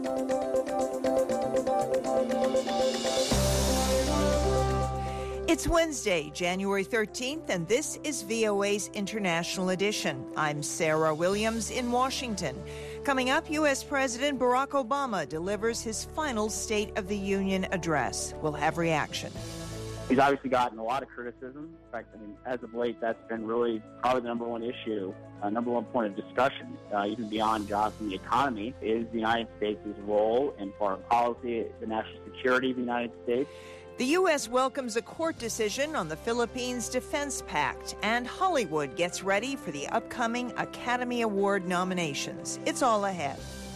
It's Wednesday, January 13th, and this is VOA's International Edition. I'm Sarah Williams in Washington. Coming up, U.S. President Barack Obama delivers his final State of the Union address. We'll have reaction. He's obviously gotten a lot of criticism. In fact, as of late, that's been really probably the number one issue, number one point of discussion, even beyond jobs and the economy, is the United States' role in foreign policy, the national security of the United States. The U.S. welcomes a court decision on the Philippines Defense Pact, and Hollywood gets ready for the upcoming Academy Award nominations. It's all ahead.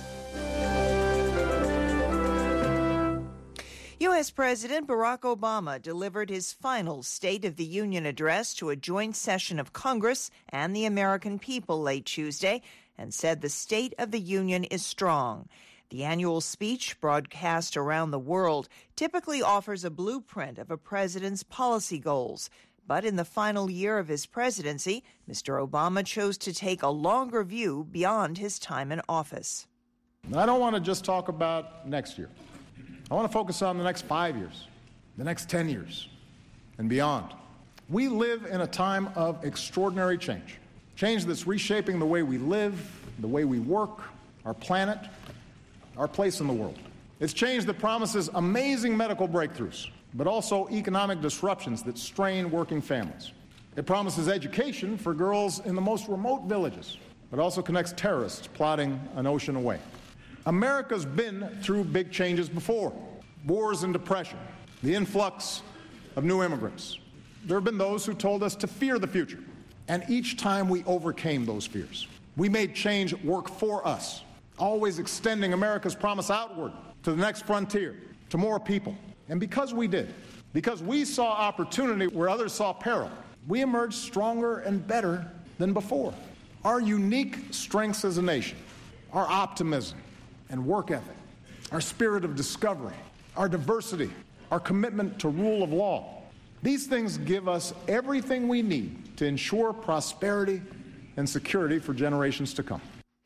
U.S. President Barack Obama delivered his final State of the Union address to a joint session of Congress and the American people late Tuesday and said the State of the Union is strong. The annual speech, broadcast around the world, typically offers a blueprint of a president's policy goals. But in the final year of his presidency, Mr. Obama chose to take a longer view beyond his time in office. I don't want to just talk about next year. I want to focus on the next 5 years, the next 10 years, and beyond. We live in a time of extraordinary change. Change that's reshaping the way we live, the way we work, our planet, our place in the world. It's change that promises amazing medical breakthroughs, but also economic disruptions that strain working families. It promises education for girls in the most remote villages, but also connects terrorists plotting an ocean away. America's been through big changes before. Wars and depression, the influx of new immigrants. There have been those who told us to fear the future, and each time we overcame those fears. We made change work for us, always extending America's promise outward to the next frontier, to more people. And because we did, because we saw opportunity where others saw peril, we emerged stronger and better than before. Our unique strengths as a nation, our optimism and work ethic, our spirit of discovery, our diversity, our commitment to rule of law, these things give us everything we need to ensure prosperity and security for generations to come.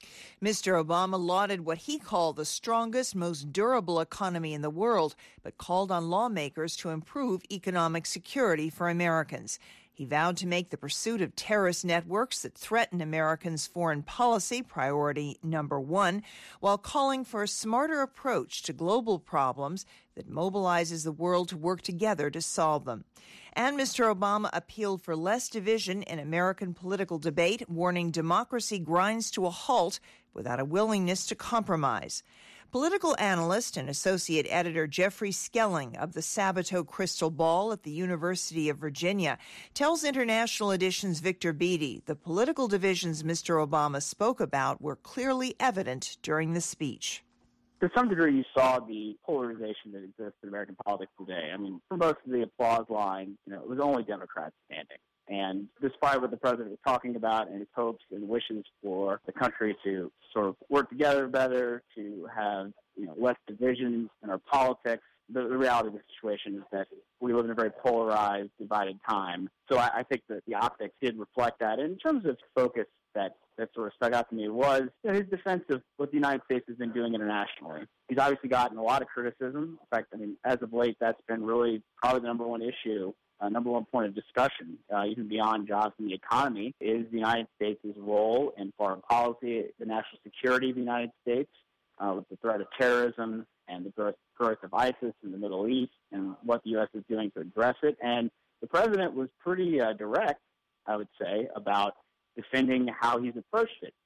Mr. Obama lauded what he called the strongest, most durable economy in the world, but called on lawmakers to improve economic security for Americans. He vowed to make the pursuit of terrorist networks that threaten Americans' foreign policy priority number one, while calling for a smarter approach to global problems that mobilizes the world to work together to solve them. And Mr. Obama appealed for less division in American political debate, warning democracy grinds to a halt without a willingness to compromise. Political analyst and associate editor Jeffrey Skelling of the Sabato Crystal Ball at the University of Virginia tells International Edition's Victor Beattie the political divisions Mr. Obama spoke about were clearly evident during the speech. To some degree, you saw the polarization that exists in American politics today. For most of the applause line, it was only Democrats standing. And despite what the president was talking about and his hopes and wishes for the country to sort of work together better, to have less divisions in our politics, the reality of the situation is that we live in a very polarized, divided time. So I think that the optics did reflect that. And in terms of focus that sort of stuck out to me was his defense of what the United States has been doing internationally. He's obviously gotten a lot of criticism. In fact, as of late, that's been really probably the number one issue, number one point of discussion, even beyond jobs and the economy, is the United States' role in foreign policy, the national security of the United States, with the threat of terrorism and the growth of ISIS in the Middle East, and what the U.S. is doing to address it. And the president was pretty direct, I would say, about defending how he's approached it.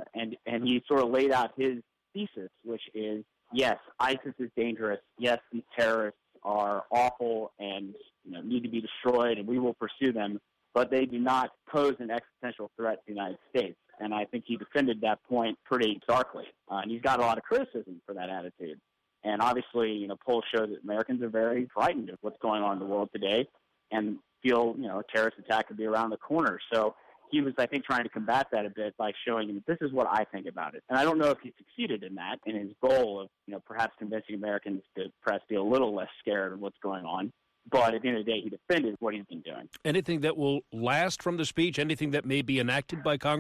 And he sort of laid out his thesis, which is, yes, ISIS is dangerous. Yes, these terrorists are awful and need to be destroyed, and we will pursue them, but they do not pose an existential threat to the United States. And I think he defended that point pretty starkly. And he's got a lot of criticism for that attitude. And obviously, polls show that Americans are very frightened of what's going on in the world today and feel, a terrorist attack could be around the corner. So he was, I think, trying to combat that a bit by showing him, this is what I think about it. And I don't know if he succeeded in that, in his goal of, perhaps convincing Americans to perhaps be a little less scared of what's going on. But at the end of the day, he defended what he's been doing. Anything that will last from the speech? Anything that may be enacted by Congress?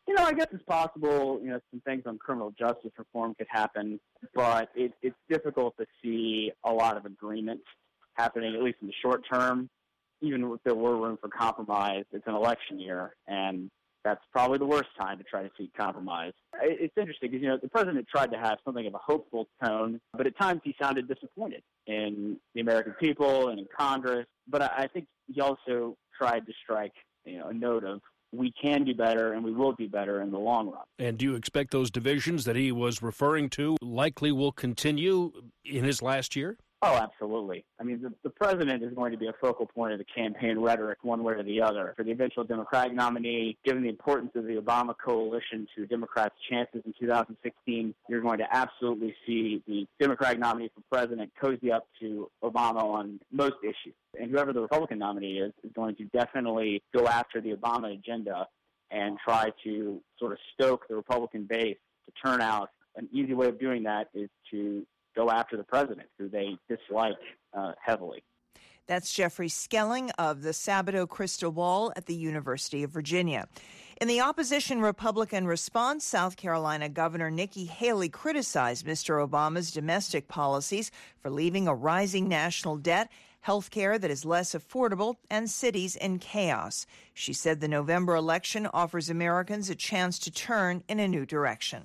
I guess it's possible, some things on criminal justice reform could happen, but it's difficult to see a lot of agreement happening, at least in the short term. Even if there were room for compromise, it's an election year, and that's probably the worst time to try to seek compromise. It's interesting because, the president tried to have something of a hopeful tone, but at times he sounded disappointed in the American people and in Congress. But I think he also tried to strike, a note of we can do better and we will do better in the long run. And do you expect those divisions that he was referring to likely will continue in his last year? Oh, absolutely. I mean, the president is going to be a focal point of the campaign rhetoric one way or the other. For the eventual Democratic nominee, given the importance of the Obama coalition to Democrats' chances in 2016, you're going to absolutely see the Democratic nominee for president cozy up to Obama on most issues. And whoever the Republican nominee is going to definitely go after the Obama agenda and try to sort of stoke the Republican base to turn out. An easy way of doing that is to go after the president, who they dislike heavily. That's Jeffrey Skelling of the Sabato Crystal Ball at the University of Virginia. In the opposition Republican response, South Carolina Governor Nikki Haley criticized Mr. Obama's domestic policies for leaving a rising national debt, health care that is less affordable, and cities in chaos. She said the November election offers Americans a chance to turn in a new direction.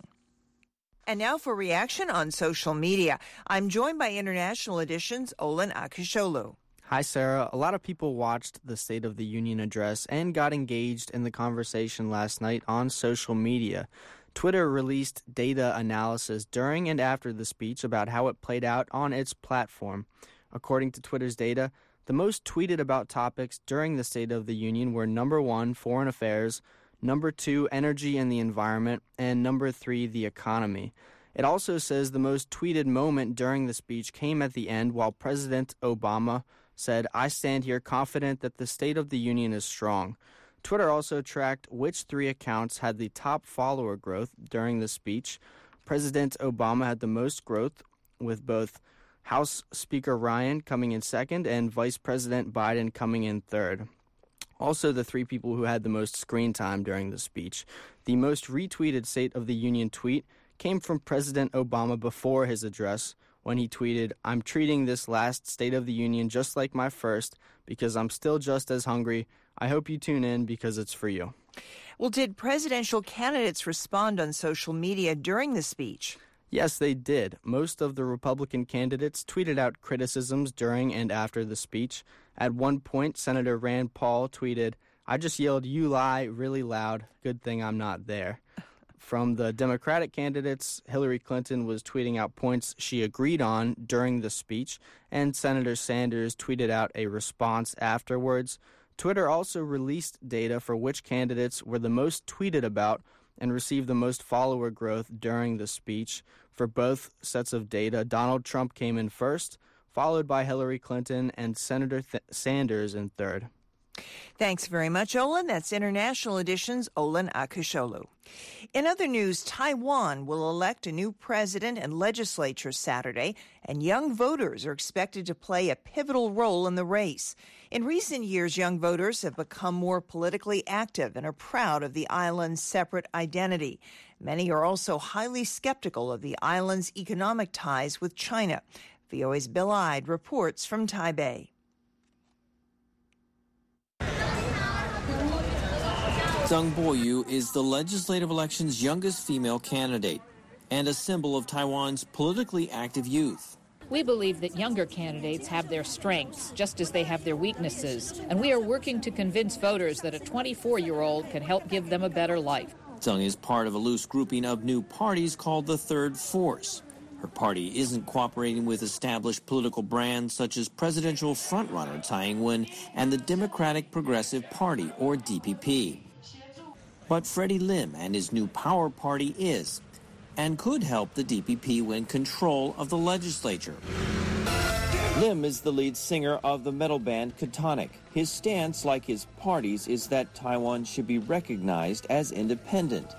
And now for reaction on social media. I'm joined by International Edition's Olin Akisholu. Hi, Sarah. A lot of people watched the State of the Union address and got engaged in the conversation last night on social media. Twitter released data analysis during and after the speech about how it played out on its platform. According to Twitter's data, the most tweeted about topics during the State of the Union were number 1, foreign affairs, number 2, energy and the environment, and number 3, the economy. It also says the most tweeted moment during the speech came at the end while President Obama said, "I stand here confident that the State of the Union is strong." Twitter also tracked which 3 accounts had the top follower growth during the speech. President Obama had the most growth, with both House Speaker Ryan coming in second and Vice President Biden coming in third. Also, the 3 people who had the most screen time during the speech. The most retweeted State of the Union tweet came from President Obama before his address, when he tweeted, "I'm treating this last State of the Union just like my first because I'm still just as hungry. I hope you tune in because it's for you." Well, did presidential candidates respond on social media during the speech? Yes, they did. Most of the Republican candidates tweeted out criticisms during and after the speech. At one point, Senator Rand Paul tweeted, "I just yelled, 'You lie,' really loud. Good thing I'm not there." From the Democratic candidates, Hillary Clinton was tweeting out points she agreed on during the speech, and Senator Sanders tweeted out a response afterwards. Twitter also released data for which candidates were the most tweeted about and received the most follower growth during the speech. For both sets of data, Donald Trump came in first, followed by Hillary Clinton and Senator Sanders in third. Thanks very much, Olin. That's International Edition's Olin Akisholu. In other news, Taiwan will elect a new president and legislature Saturday, and young voters are expected to play a pivotal role in the race. In recent years, young voters have become more politically active and are proud of the island's separate identity. Many are also highly skeptical of the island's economic ties with China. VOA's Bill Ide reports from Taipei. Zhang Boyu is the legislative election's youngest female candidate and a symbol of Taiwan's politically active youth. We believe that younger candidates have their strengths, just as they have their weaknesses, and we are working to convince voters that a 24-year-old can help give them a better life. Zhang is part of a loose grouping of new parties called the Third Force. Her party isn't cooperating with established political brands such as presidential frontrunner Tsai Ing-wen and the Democratic Progressive Party, or DPP. But Freddie Lim and his new Power Party is, and could help the DPP win control of the legislature. Lim is the lead singer of the metal band Ketonic. His stance, like his party's, is that Taiwan should be recognized as independent.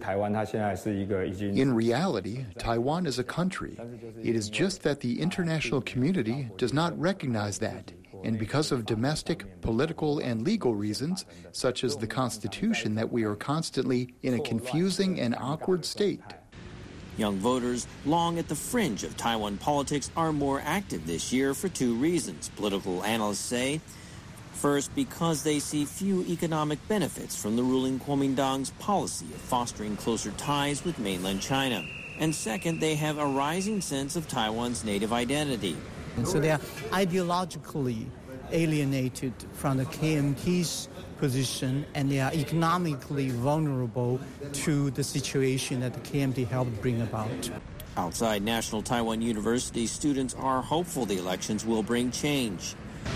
In reality, Taiwan is a country. It is just that the international community does not recognize that. and because of domestic, political, and legal reasons, such as the Constitution, that we are constantly in a confusing and awkward state. Young voters, long at the fringe of Taiwan politics, are more active this year for two reasons, political analysts say. First, because they see few economic benefits from the ruling Kuomintang's policy of fostering closer ties with mainland China. And second, they have a rising sense of Taiwan's native identity. And so they are ideologically alienated from the KMT's position, and they are economically vulnerable to the situation that the KMT helped bring about. Outside National Taiwan University, students are hopeful the elections will bring change.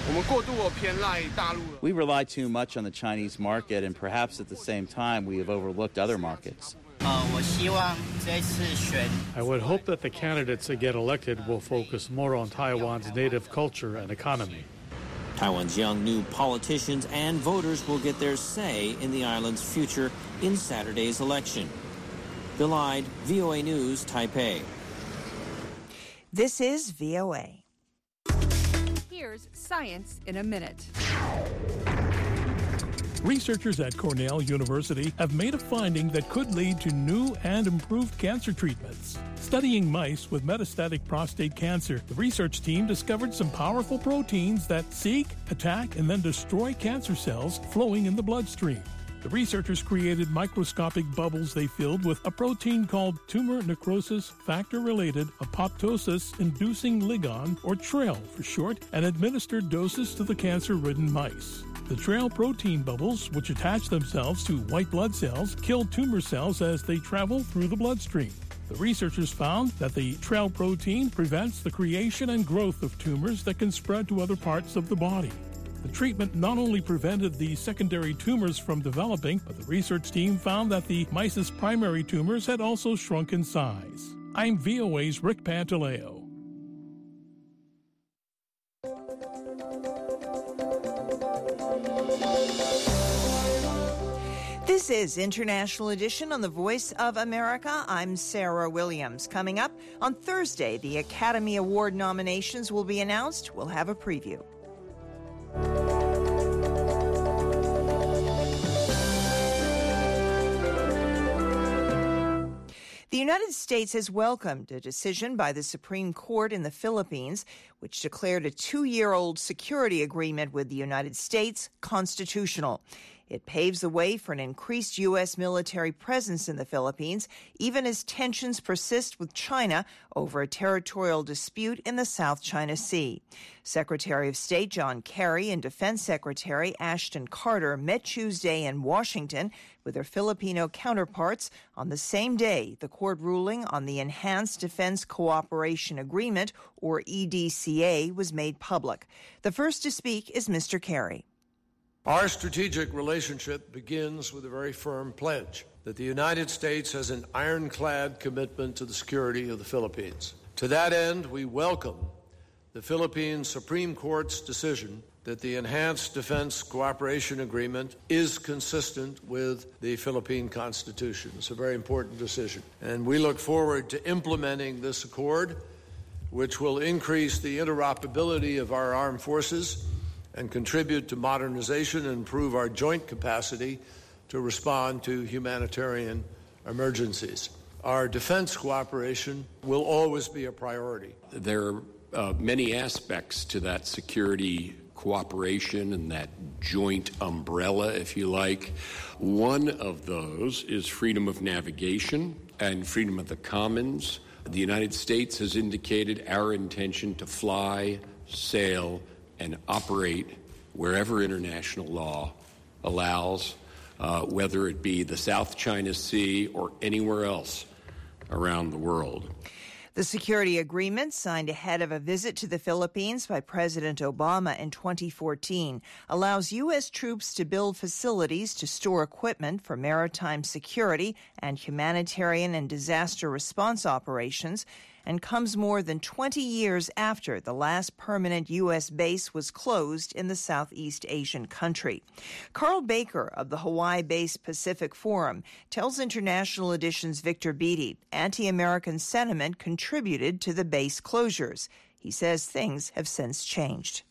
We rely too much on the Chinese market, and perhaps at the same time we have overlooked other markets. I would hope that the candidates that get elected will focus more on Taiwan's native culture and economy. Taiwan's young new politicians and voters will get their say in the island's future in Saturday's election. Bill Ide, VOA News, Taipei. This is VOA. Here's Science in a Minute. Researchers at Cornell University have made a finding that could lead to new and improved cancer treatments. Studying mice with metastatic prostate cancer, the research team discovered some powerful proteins that seek, attack, and then destroy cancer cells flowing in the bloodstream. The researchers created microscopic bubbles they filled with a protein called tumor necrosis factor-related apoptosis-inducing ligand, or TRAIL for short, and administered doses to the cancer-ridden mice. The TRAIL protein bubbles, which attach themselves to white blood cells, kill tumor cells as they travel through the bloodstream. The researchers found that the TRAIL protein prevents the creation and growth of tumors that can spread to other parts of the body. The treatment not only prevented the secondary tumors from developing, but the research team found that the mice's primary tumors had also shrunk in size. I'm VOA's Rick Pantaleo. This is International Edition on the Voice of America. I'm Sarah Williams. Coming up on Thursday, the Academy Award nominations will be announced. We'll have a preview. The United States has welcomed a decision by the Supreme Court in the Philippines, which declared a 2-year-old security agreement with the United States constitutional. It paves the way for an increased U.S. military presence in the Philippines, even as tensions persist with China over a territorial dispute in the South China Sea. Secretary of State John Kerry and Defense Secretary Ashton Carter met Tuesday in Washington with their Filipino counterparts on the same day the court ruling on the Enhanced Defense Cooperation Agreement, or EDCA, was made public. The first to speak is Mr. Kerry. Our strategic relationship begins with a very firm pledge that the United States has an ironclad commitment to the security of the Philippines. To that end, we welcome the Philippine Supreme Court's decision that the Enhanced Defense Cooperation Agreement is consistent with the Philippine Constitution. It's a very important decision. And we look forward to implementing this accord, which will increase the interoperability of our armed forces and contribute to modernization and improve our joint capacity to respond to humanitarian emergencies. Our defense cooperation will always be a priority. There are many aspects to that security cooperation and that joint umbrella, if you like. One of those is freedom of navigation and freedom of the commons. The United States has indicated our intention to fly, sail, and operate wherever international law allows, whether it be the South China Sea or anywhere else around the world. The security agreement, signed ahead of a visit to the Philippines by President Obama in 2014, allows U.S. troops to build facilities to store equipment for maritime security and humanitarian and disaster response operations, and comes more than 20 years after the last permanent U.S. base was closed in the Southeast Asian country. Carl Baker of the Hawaii-based Pacific Forum tells International Edition's Victor Beattie anti-American sentiment contributed to the base closures. He says things have since changed.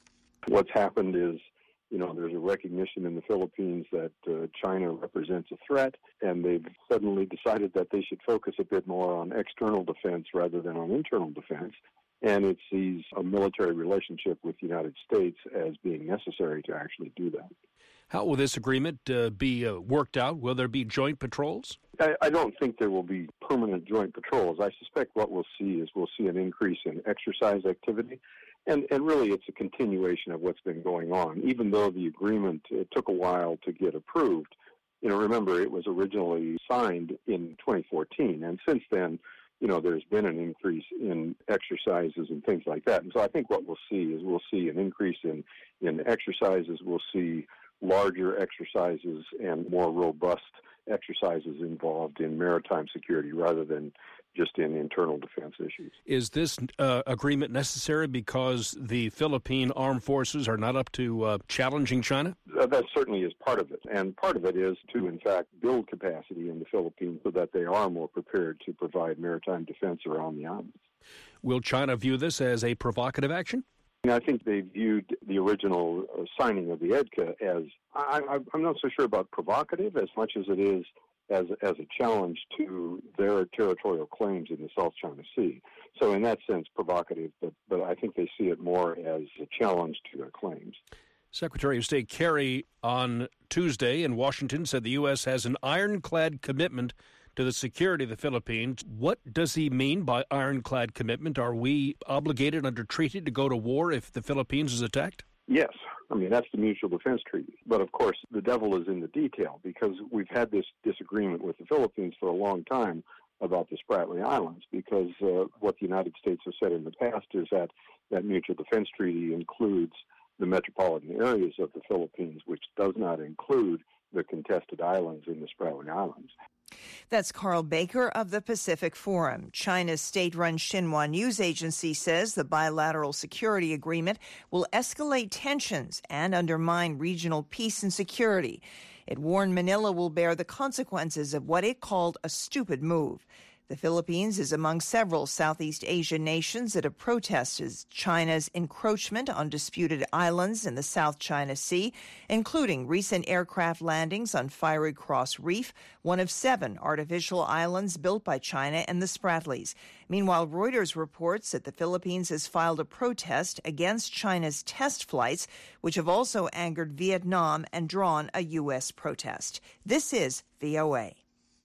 What's happened is, there's a recognition in the Philippines that China represents a threat, and they've suddenly decided that they should focus a bit more on external defense rather than on internal defense. And it sees a military relationship with the United States as being necessary to actually do that. How will this agreement be worked out? Will there be joint patrols? I don't think there will be permanent joint patrols. I suspect what we'll see an increase in exercise activity. And really, it's a continuation of what's been going on. Even though the agreement took a while to get approved, remember, it was originally signed in 2014. And since then, there's been an increase in exercises and things like that. And so I think what we'll see an increase in exercises. We'll see larger exercises and more robust exercises involved in maritime security rather than just in internal defense issues. Is this agreement necessary because the Philippine armed forces are not up to challenging China? That certainly is part of it. And part of it is to, in fact, build capacity in the Philippines so that they are more prepared to provide maritime defense around the islands. Will China view this as a provocative action? I think they viewed the original signing of the EDCA as, I'm not so sure about provocative as much as it is as a challenge to their territorial claims in the South China Sea. So in that sense, provocative, but I think they see it more as a challenge to their claims. Secretary of State Kerry on Tuesday in Washington said the U.S. has an ironclad commitment to the security of the Philippines. What does he mean by ironclad commitment? Are we obligated under treaty to go to war if the Philippines is attacked? Yes. That's the Mutual Defense Treaty. But, of course, the devil is in the detail because we've had this disagreement with the Philippines for a long time about the Spratly Islands because what the United States has said in the past is that Mutual Defense Treaty includes the metropolitan areas of the Philippines, which does not include the contested islands in the Spratly Islands. That's Carl Baker of the Pacific Forum. China's state-run Xinhua news agency says the bilateral security agreement will escalate tensions and undermine regional peace and security. It warned Manila will bear the consequences of what it called a stupid move. The Philippines is among several Southeast Asian nations that have protested China's encroachment on disputed islands in the South China Sea, including recent aircraft landings on Fiery Cross Reef, one of 7 artificial islands built by China and the Spratlys. Meanwhile, Reuters reports that the Philippines has filed a protest against China's test flights, which have also angered Vietnam and drawn a U.S. protest. This is VOA.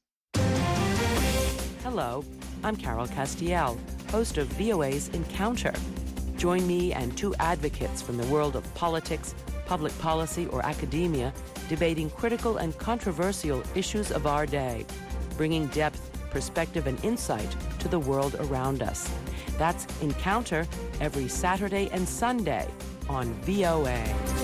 Hello, I'm Carol Castiel, host of VOA's Encounter. Join me and 2 advocates from the world of politics, public policy, or academia debating critical and controversial issues of our day, bringing depth, perspective, and insight to the world around us. That's Encounter every Saturday and Sunday on VOA.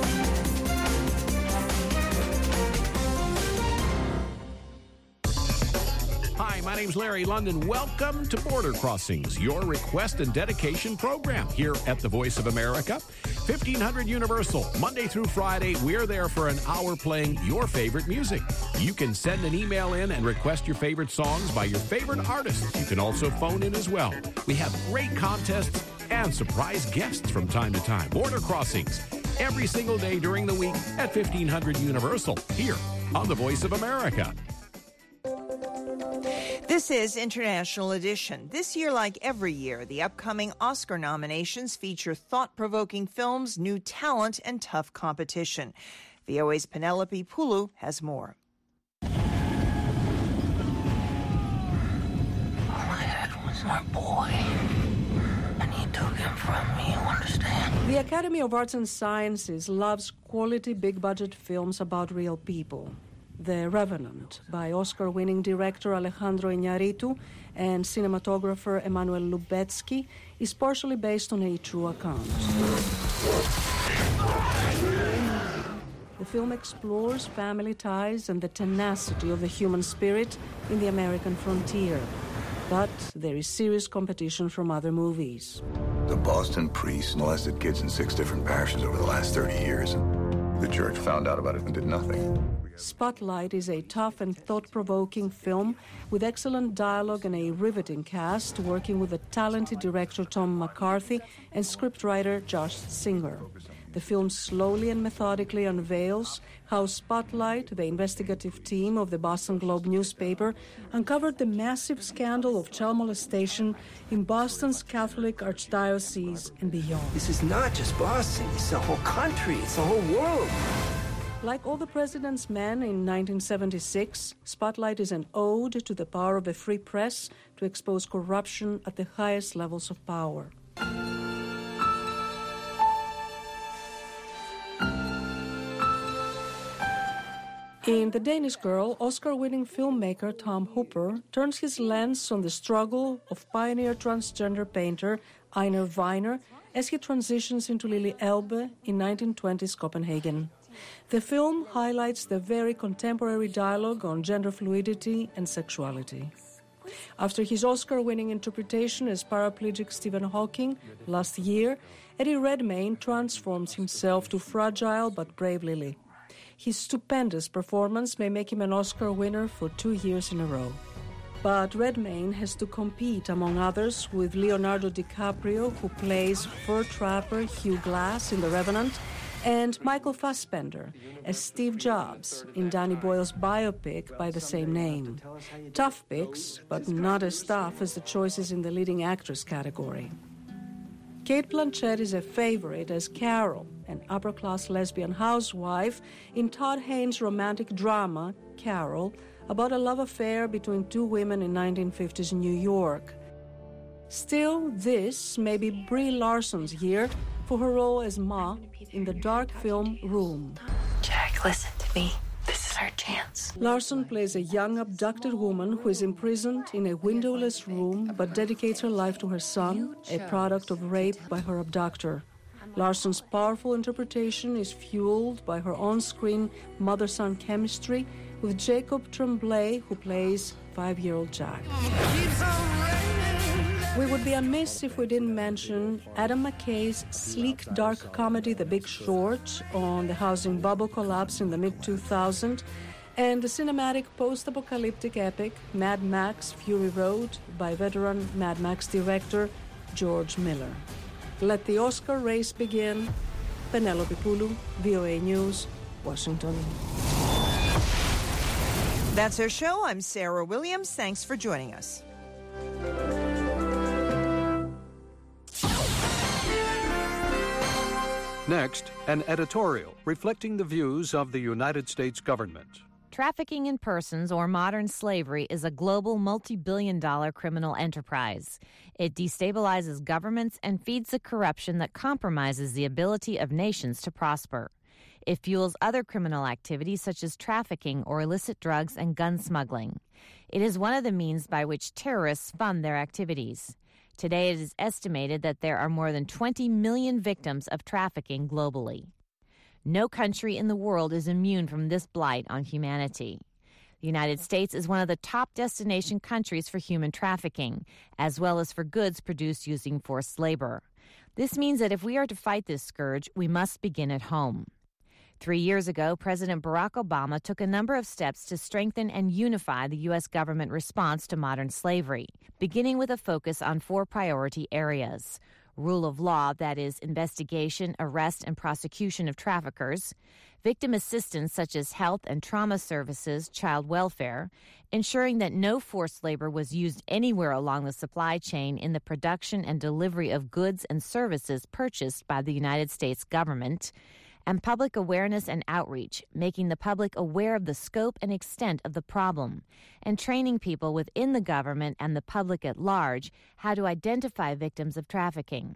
Hi, my name's Larry London. Welcome to Border Crossings, your request and dedication program here at the Voice of America. 1500 Universal, Monday through Friday, we're there for an hour playing your favorite music. You can send an email in and request your favorite songs by your favorite artists. You can also phone in as well. We have great contests and surprise guests from time to time. Border Crossings, every single day during the week at 1500 Universal, here on the Voice of America. This is International Edition. This year, like every year, the upcoming Oscar nominations feature thought-provoking films, new talent, and tough competition. VOA's Penelope Pulu has more. All I had was my boy, and he took him from me, you understand? The Academy of Arts and Sciences loves quality, big-budget films about real people. The Revenant, by Oscar-winning director Alejandro Iñárritu and cinematographer Emmanuel Lubezki, is partially based on a true account. The film explores family ties and the tenacity of the human spirit in the American frontier. But there is serious competition from other movies. The Boston priest molested kids in 6 different parishes over the last 30 years. The church found out about it and did nothing. Spotlight is a tough and thought-provoking film with excellent dialogue and a riveting cast, working with the talented director Tom McCarthy and scriptwriter Josh Singer. The film slowly and methodically unveils how Spotlight, the investigative team of the Boston Globe newspaper, uncovered the massive scandal of child molestation in Boston's Catholic Archdiocese and beyond. This is not just Boston, it's the whole country, it's the whole world. Like All the President's Men in 1976, Spotlight is an ode to the power of a free press to expose corruption at the highest levels of power. In The Danish Girl, Oscar-winning filmmaker Tom Hooper turns his lens on the struggle of pioneer transgender painter Einar Weiner as he transitions into Lille Elbe in 1920s Copenhagen. The film highlights the very contemporary dialogue on gender fluidity and sexuality. After his Oscar-winning interpretation as paraplegic Stephen Hawking last year, Eddie Redmayne transforms himself to fragile but brave Lily. His stupendous performance may make him an Oscar winner for 2 years in a row. But Redmayne has to compete, among others, with Leonardo DiCaprio, who plays fur trapper Hugh Glass in The Revenant, and Michael Fassbender as Steve Jobs in Danny Boyle's biopic by the same name. Tough picks, but not as tough as the choices in the leading actress category. Cate Blanchett is a favorite as Carol, an upper-class lesbian housewife in Todd Haynes' romantic drama, Carol, about a love affair between two women in 1950s New York. Still, this may be Brie Larson's year for her role as Ma in the dark film Room. Jack, listen to me. This is our chance. Larson plays a young abducted woman who is imprisoned in a windowless room but dedicates her life to her son, a product of rape by her abductor. Larson's powerful interpretation is fueled by her on-screen mother-son chemistry with Jacob Tremblay, who plays 5-year-old Jack. We would be amiss if we didn't mention Adam McKay's sleek, dark comedy The Big Short on the housing bubble collapse in the mid-2000s and the cinematic post-apocalyptic epic Mad Max Fury Road by veteran Mad Max director George Miller. Let the Oscar race begin. Penelope Pulu, VOA News, Washington. That's our show. I'm Sarah Williams. Thanks for joining us. Next, an editorial reflecting the views of the United States government. Trafficking in persons or modern slavery is a global multi-billion-dollar criminal enterprise. It destabilizes governments and feeds the corruption that compromises the ability of nations to prosper. It fuels other criminal activities such as trafficking or illicit drugs and gun smuggling. It is one of the means by which terrorists fund their activities. Today, it is estimated that there are more than 20 million victims of trafficking globally. No country in the world is immune from this blight on humanity. The United States is one of the top destination countries for human trafficking, as well as for goods produced using forced labor. This means that if we are to fight this scourge, we must begin at home. 3 years ago, President Barack Obama took a number of steps to strengthen and unify the U.S. government response to modern slavery, beginning with a focus on 4 priority areas: rule of law, that is, investigation, arrest, and prosecution of traffickers; victim assistance, such as health and trauma services, child welfare; ensuring that no forced labor was used anywhere along the supply chain in the production and delivery of goods and services purchased by the United States government; and public awareness and outreach, making the public aware of the scope and extent of the problem, and training people within the government and the public at large how to identify victims of trafficking.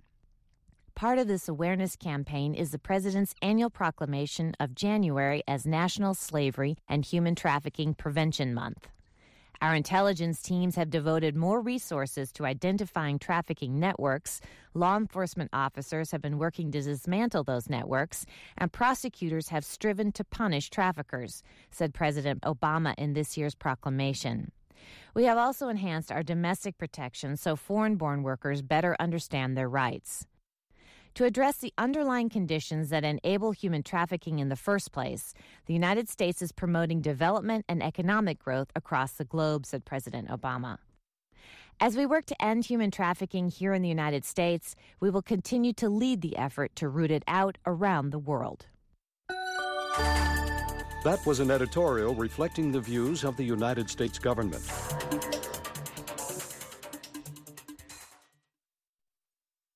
Part of this awareness campaign is the President's annual proclamation of January as National Slavery and Human Trafficking Prevention Month. Our intelligence teams have devoted more resources to identifying trafficking networks, law enforcement officers have been working to dismantle those networks, and prosecutors have striven to punish traffickers, said President Obama in this year's proclamation. We have also enhanced our domestic protection so foreign-born workers better understand their rights. To address the underlying conditions that enable human trafficking in the first place, the United States is promoting development and economic growth across the globe, said President Obama. As we work to end human trafficking here in the United States, we will continue to lead the effort to root it out around the world. That was an editorial reflecting the views of the United States government.